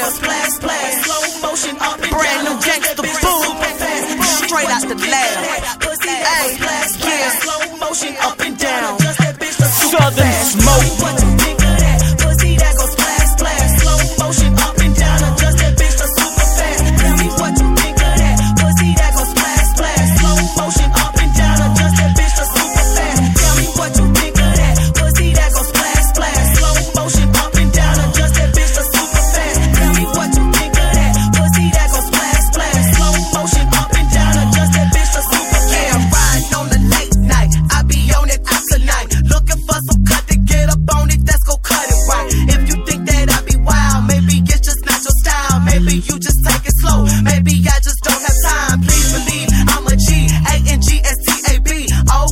splash, splash, slow motion up and brand new gangsta boom, straight out the lab. Hey, yeah, slow motion up and down. Southern Smoke. What you think of that? Pussy that go splash, splash, slow motion up and down. Adjust that bitch to super fast. Tell me what you think of that? Pussy that go splash, splash, slow motion up and down. Adjust that bitch to super fast. Tell me what you think of that? Pussy that go splash, splash, slow motion up and down. Adjust that bitch to super fast. Tell me what you think of that? Pussy that go splash, splash, slow motion up and down. Adjust that bitch to super fast. Yeah, I'm riding on the late night. I be on it out tonight. Looking for some cut to get up on it. Let's go cut it right. If you think that I be wild, maybe it's just not your style. Maybe you just take it slow. Maybe I just don't have time. Please believe I'm a G, A-N-G-S-T-A-B. Oh,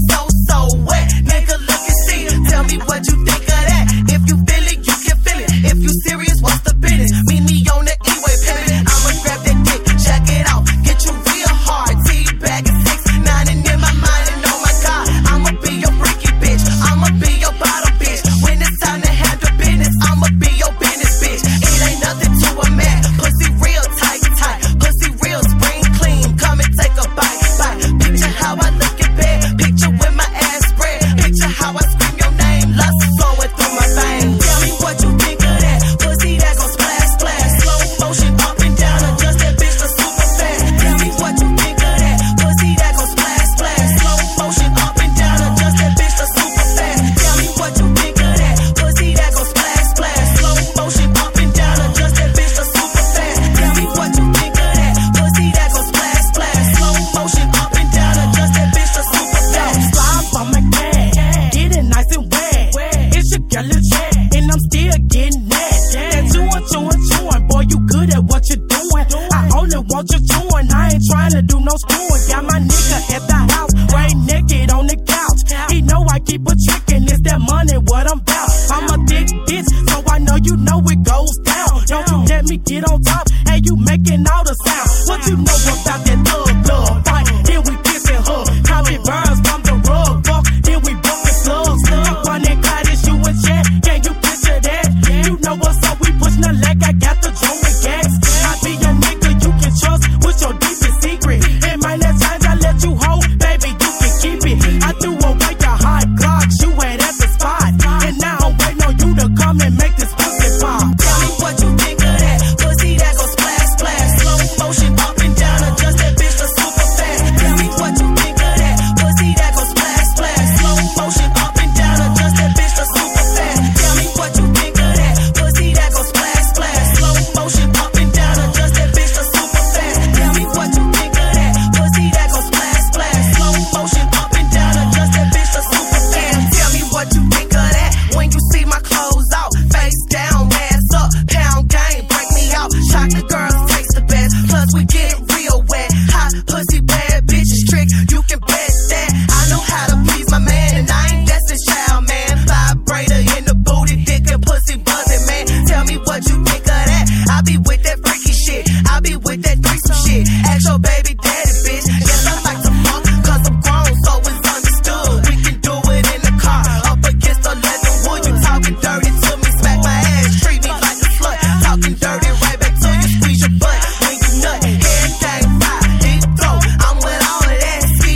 so wet. Nigga, look and see. Tell me what you think of that. If you feel it, you can feel it. If you serious, what's the business? Meet me on the E-way pivot. I'ma grab that dick, check it out. Get you real hard. T-bag and 6ix9ine and in my mind. And oh my God, I'ma be your freaky bitch. I'ma be your bottom bitch. When it's time to handle business, I'ma be your business bitch. It ain't nothing to a man. Pussy real tight, tight. Pussy real spring clean. Come and take a bite, bite. Picture how I look in bed. Picture with my ass spread. Picture how I scream your name. Lust flowing through my veins. Tell me what you think of that. Pussy that gon' splash, splash. Slow motion up and down. Adjust that bitch to super fast. Tell me what you think of that. Pussy that gon' splash, splash. Slow motion up and down. Adjust that bitch to super fast. Tell me what you think of that. Pussy that gon' splash, splash. Slow motion up and down. Adjust that bitch to super fast. Tell me what you think of that. Pussy that gon' splash, splash. Slow motion up and down. Adjust that bitch to super fast. Slide on my cat, get it nice and wet. It's your girl chat, and I'm still getting that. That chewing, boy, you good at what you're doing. I only want you chewing, I ain't trying to do no screwing. Got my nigga at the house, right naked on the couch. He know I keep a trickin', it's that money what I'm bout. I'm a thick bitch, so I know you know it goes down. Don't you let me get on top, and you making all the sound. What you know about that thug fight? Then we kiss and hug, copy burns from the rug. Fuck, then we buck and slugs. Up on that cottage, you and chat, can you picture that? You know what's up, we pushing the leg, I got the drum and gas. I be your nigga, you can trust with your deepest secret. And my next times I let you hold, baby, you can keep it. I threw away your hot clocks, you ain't at the spot. And now I'm waiting on you to come and make this pussy pop. Tell me what you think of that. Pussy that go splash, splash. Slow motion up and down. Adjust that bitch to super fast. Tell me what you think of that. Pussy that go splash, splash. Slow motion up and down. Adjust that bitch to super fast. Tell me what you think of that. Pussy that go splash, splash. Slow motion up and down. Adjust that bitch to super fast. Tell me what you think of that. Pussy that go splash, splash. Slow motion up and down. Adjust that bitch to super fast. Tell me what you think of that. When you see my clothes out, face down, ass up, pound game, break me out. Chocolate girls taste the best. Plus we get real wet. Hot pussy bad bitches trick. You can bet that I know how to please my man, and I ain't destined child, man. Vibrator in the booty, dick and pussy buzzing, man. Tell me what you think of that. I be with that freaky shit. I be with that threesome shit. Ask your baby daddy, bitch. Yes, I like to fuck, cause I'm grown, so it's understood. We can do it in the car, up against the leather wood. You talking dirty to me, smack my ass, treat me like a slut. Talking dirty right back to you, squeeze your butt when you nut. Everything fire, deep throat. I'm with all of that. Ski.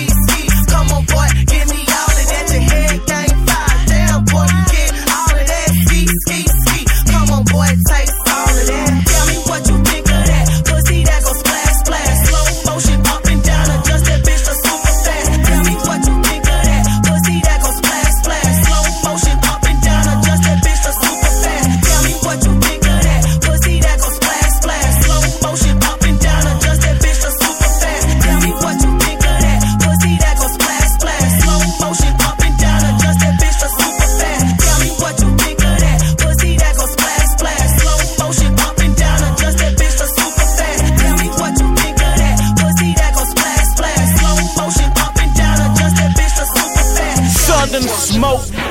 Come on, boy, give me all of that. Your head game fire. Damn, boy, you get all of that. Ski. Come on, boy, taste all of that. Tell me what you think of that. Pussy that go splash, splash. Slow motion up and down. Adjust that bitch to super fast. Tell me what you think of that. Pussy that go splash, splash. Slow motion up and down. Adjust that bitch to super fast. Tell me what you think of that. Pussy that go splash, splash. Slow motion up and down. Adjust that bitch to super fast. Tell me what you think of that. Pussy that go splash, splash. Slow motion up and down. Adjust that bitch to super fast. Tell me what you think of that. Pussy that go splash, splash. Slow motion up and down. Adjust that bitch to super fast. Tell me what you think of that. Pussy that go splash, splash. Slow motion up and down. Adjust that bitch to super fast. Southern Smoke.